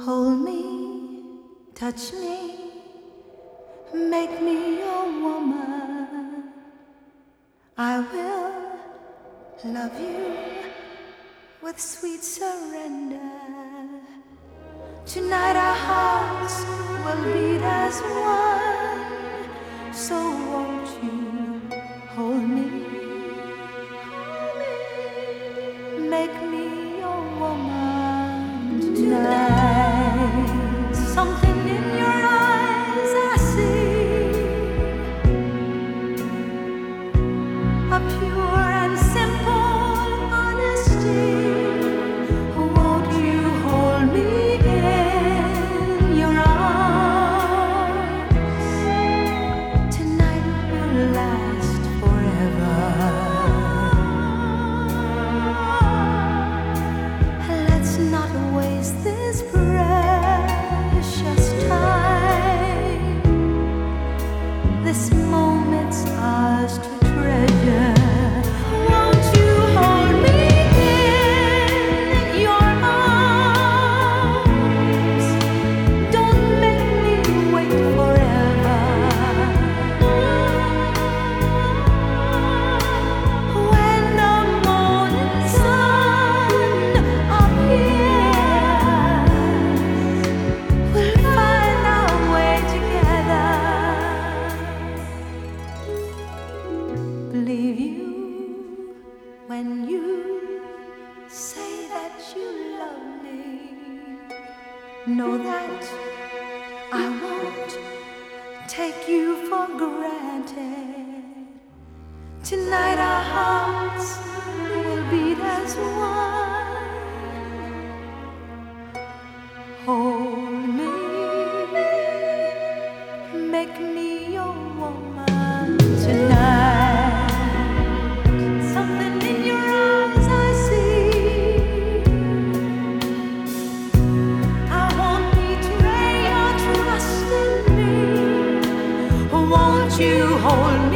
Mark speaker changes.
Speaker 1: Hold me, touch me, make me your woman. I will love you with sweet surrender. Tonight our hearts will beat as one. So won't you hold me, make me your woman tonight. Something in your eyes I see, a pure and simple honesty. Won't you hold me in your arms? Tonight will last forever. Let's not waste this precious time. This moment's ours to treasure. Won't you hold me in your arms? Don't make me wait forever. When the morning sun appears, we'll find our way together. Believe you when you say that you love me. Know that I won't take you for granted. Tonight our hearts will beat as one. Hold me, make me your woman tonight. Something in your eyes I see. I won't betray your trust in me. Won't you hold me?